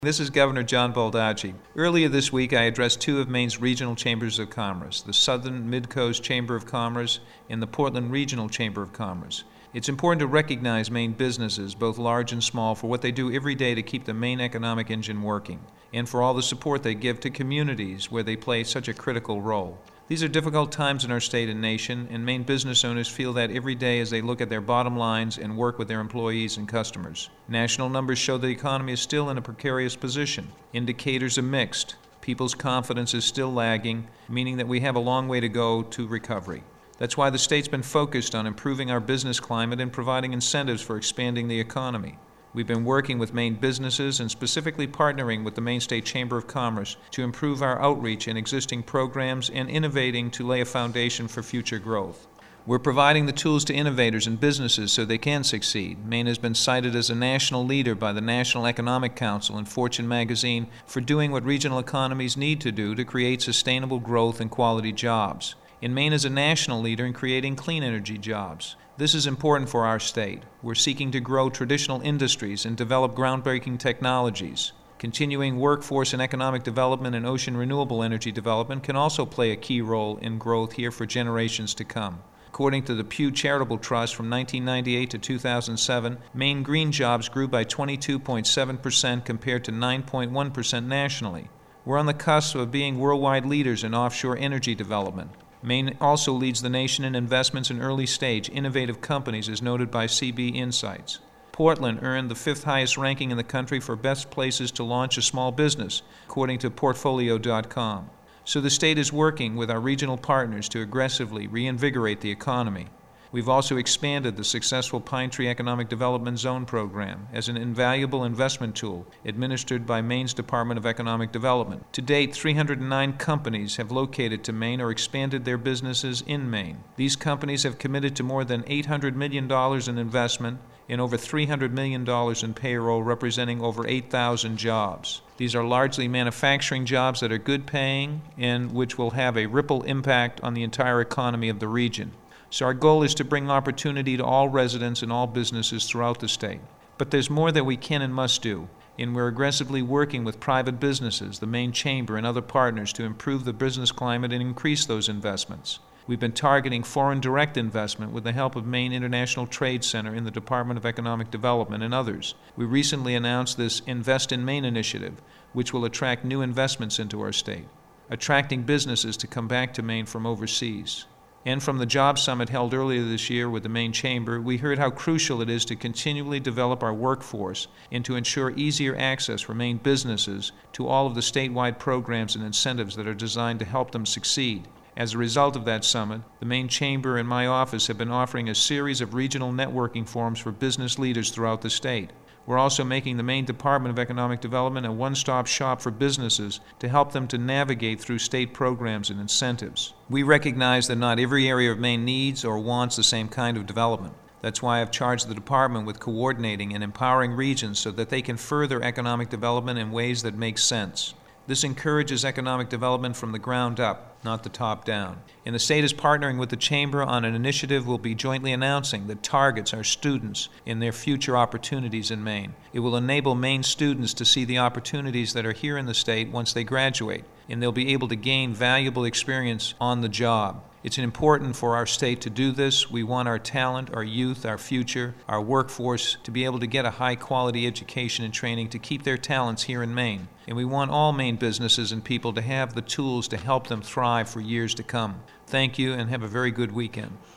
This is Governor John Baldacci. Earlier this week, I addressed two of Maine's regional chambers of commerce, the Southern Mid-Coast Chamber of Commerce and the Portland Regional Chamber of Commerce. It's important to recognize Maine businesses, both large and small, for what they do every day to keep the Maine economic engine working, and for all the support they give to communities where they play such a critical role. These are difficult times in our state and nation, and Maine business owners feel that every day as they look at their bottom lines and work with their employees and customers. National numbers show the economy is still in a precarious position. Indicators are mixed. People's confidence is still lagging, meaning that we have a long way to go to recovery. That's why the state's been focused on improving our business climate and providing incentives for expanding the economy. We've been working with Maine businesses and specifically partnering with the Maine State Chamber of Commerce to improve our outreach in existing programs and innovating to lay a foundation for future growth. We're providing the tools to innovators and businesses so they can succeed. Maine has been cited as a national leader by the National Economic Council and Fortune magazine for doing what regional economies need to do to create sustainable growth and quality jobs. And Maine is a national leader in creating clean energy jobs. This is important for our state. We're seeking to grow traditional industries and develop groundbreaking technologies. Continuing workforce and economic development and ocean renewable energy development can also play a key role in growth here for generations to come. According to the Pew Charitable Trust from 1998 to 2007, Maine green jobs grew by 22.7% compared to 9.1% nationally. We're on the cusp of being worldwide leaders in offshore energy development. Maine also leads the nation in investments in early-stage, innovative companies, as noted by CB Insights. Portland earned the 5th highest ranking in the country for best places to launch a small business, according to Portfolio.com. So the state is working with our regional partners to aggressively reinvigorate the economy. We've also expanded the successful Pine Tree Economic Development Zone program as an invaluable investment tool administered by Maine's Department of Economic Development. To date, 309 companies have located to Maine or expanded their businesses in Maine. These companies have committed to more than $800 million in investment and over $300 million in payroll, representing over 8,000 jobs. These are largely manufacturing jobs that are good paying and which will have a ripple impact on the entire economy of the region. So our goal is to bring opportunity to all residents and all businesses throughout the state. But there's more that we can and must do, and we're aggressively working with private businesses, the Maine Chamber, and other partners to improve the business climate and increase those investments. We've been targeting foreign direct investment with the help of Maine International Trade Center in the Department of Economic Development and others. We recently announced this Invest in Maine initiative, which will attract new investments into our state, attracting businesses to come back to Maine from overseas. And from the Job Summit held earlier this year with the Maine Chamber, we heard how crucial it is to continually develop our workforce and to ensure easier access for Maine businesses to all of the statewide programs and incentives that are designed to help them succeed. As a result of that summit, the Maine Chamber and my office have been offering a series of regional networking forums for business leaders throughout the state. We're also making the Maine Department of Economic Development a one-stop shop for businesses to help them to navigate through state programs and incentives. We recognize that not every area of Maine needs or wants the same kind of development. That's why I've charged the department with coordinating and empowering regions so that they can further economic development in ways that make sense. This encourages economic development from the ground up, not the top down. And the state is partnering with the Chamber on an initiative we'll be jointly announcing that targets our students in their future opportunities in Maine. It will enable Maine students to see the opportunities that are here in the state once they graduate, and they'll be able to gain valuable experience on the job. It's important for our state to do this. We want our talent, our youth, our future, our workforce to be able to get a high-quality education and training to keep their talents here in Maine. And we want all Maine businesses and people to have the tools to help them thrive for years to come. Thank you, and have a very good weekend.